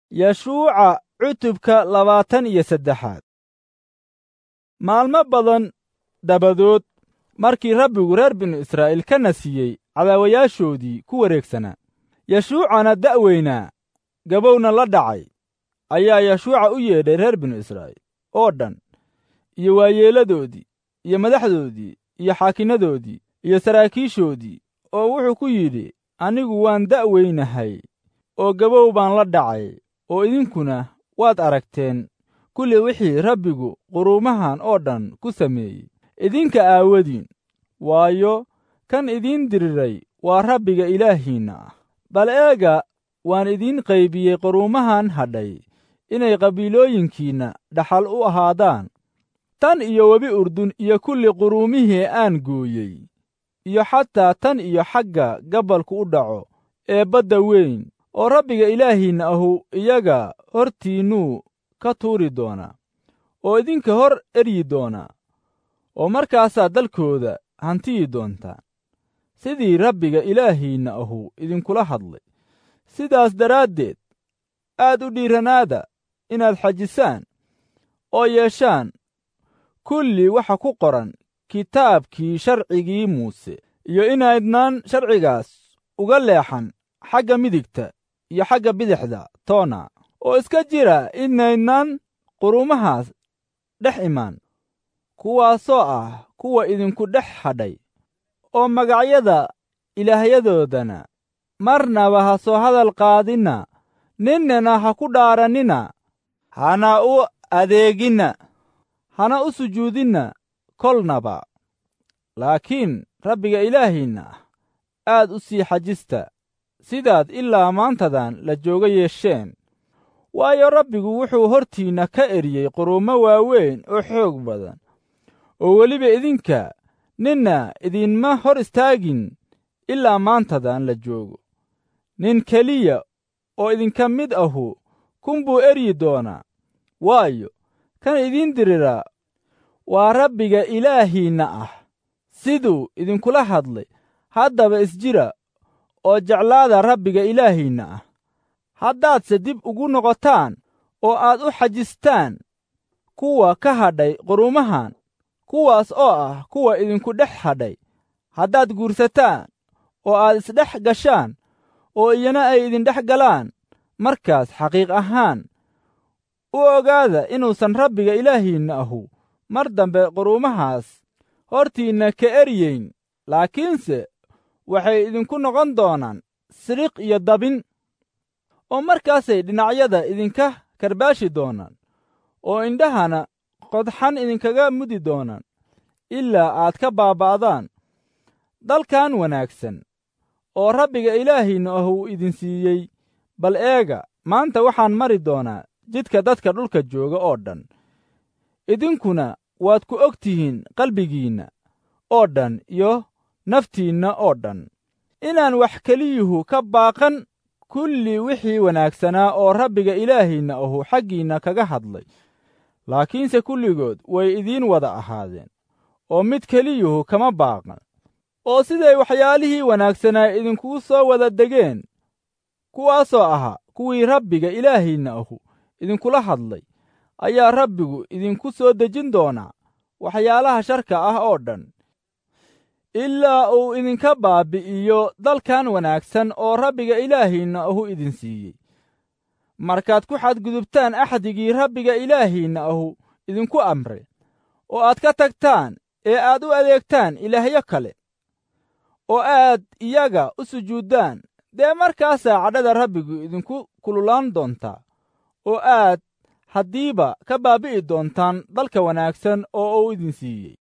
Yeshuuca cutubka 23. Maalmo badan dabadood markii Rabbigu reer binu Israa'iil ka nasiyey cadaawayaashoodii ku wareegsanaa, Yeshuucana da'weynaa gabowna la dhacay, ayaa Yeshuuca u yeedhay reer binu Israa'iil oo dhan, iyo waayeeladoodii, iyo madaxdoodii, iyo xaakinnadoodii, iyo saraakiishoodii, oo wuxuu ku yidhi, anigu waan da'weynahay oo gabow baan la dhacay, oo idinkuna waad aragteen kulli wixii Rabbigu quruumahan oo dhan ku sameeyey idinka aawadiin, waayo kan idiin diriray waa Rabbiga Ilaahiinna ah. Bal eega, waan idiin qaybiyey quruumahan hadhay inay qabiilooyinkiinna dhaxal u ahaadaan, tan iyo webi Urdun iyo kulli quruumihii aan gooyey, iyo xataa tan iyo xagga gabalku u dhaco ee badda weyn, oo Rabbiga Ilaahiinna ahu iyaga hortiinnuu ka tuuri doonaa, oo idinka hor eryi doonaa, oo markaasaad dalkooda hantiyi doontaan, sidii Rabbiga Ilaahiinna ahu idinkula hadlay. Sidaas daraaddeed aad u dhiiranaada inaad xajisaan oo yeeshaan kulli waxa ku qoran kitaabkii sharcigii Muuse, iyo inaydnaan sharcigaas uga leexan xagga midigta iyo xagga bidixda toona, oo iska jira inaydnaan quruumahaas dhex imaan, kuwaasoo ah kuwa idinku dhex hadhay, oo magacyada ilaahyadoodana marnaba ha soo hadal qaadinna, ninnana ha ku dhaarannina, hana u adeeginna, hana u sujuudinna kolnaba. Laakiin Rabbiga Ilaahiinna ah aad u sii xajista, sidaad ilaa maantadan la jooga yeesheen, waayo Rabbigu wuxuu hortiinna ka eryey quruumo waaweyn oo xoog badan, oo weliba idinka ninna idinma hor istaagin ilaa maantadan la joogo. Nin keliya oo idinka mid ahu kun buu eryi doonaa, waayo kan idiin diriraa waa Rabbiga Ilaahiinna ah, siduu idinkula hadlay. Haddaba isjira oo jeclaada Rabbiga Ilaahiinna ah. Haddaadse dib ugu noqotaan oo aad u xajistaan kuwa ka hadhay quruumahan, kuwaas oo ah kuwa idinku dhex hadhay, haddaad guursataan oo aad isdhex gashaan oo iyana ay idindhex galaan, markaas xaqiiq ahaan u ogaada inuusan Rabbiga Ilaahiinna ahu mar dambe quruumahaas hortiinna ka eryeyn, laakiinse waxay idinku noqon doonaan siriq iyo dabin, oo markaasay dhinacyada idinka karbaashi doonaan, oo indhahana qodxan idinkaga mudi doonaan, ilaa aad ka baaba'daan dalkan wanaagsan oo Rabbiga Ilaahiinna ahu idin siiyey. Bal eega, maanta waxaan mari doonaa jidka dadka dhulka jooga oo dhan, idinkuna waad ku og tihiin qalbigiinna oo dhan iyo naftiinna oo dhan, inaan wax keliyuhu ka baaqan kulli wixii wanaagsanaa oo Rabbiga Ilaahiinna ahu xaggiinna kaga hadlay. Laakiinse kulligood way idiin wada ahaadeen, oo mid keliyuhu kama baaqan. oo siday waxyaalihii wanaagsanaa idinkugu soo wada degeen, kuwaasoo ahaa kuwii Rabbiga Ilaahiinna ahu idinkula hadlay, ayaa Rabbigu idinku soo dejin doonaa waxyaalaha sharka ah oo dhan, ilaa uu idinka baabi'iyo dalkan wanaagsan oo Rabbiga Ilaahiinna ahu idin siiyey. Markaad ku xadgudubtaan axdigii Rabbiga Ilaahiinna ahu idinku amray, oo aad ka tagtaan ee aad u adeegtaan ilaahyo kale, oo aad iyaga u sujuuddaan, dee markaasaa cadhada Rabbigu idinku kululaan doontaa, oo aad haddiiba ka baabi'i doontaan dalka wanaagsan oo uu idin siiyey.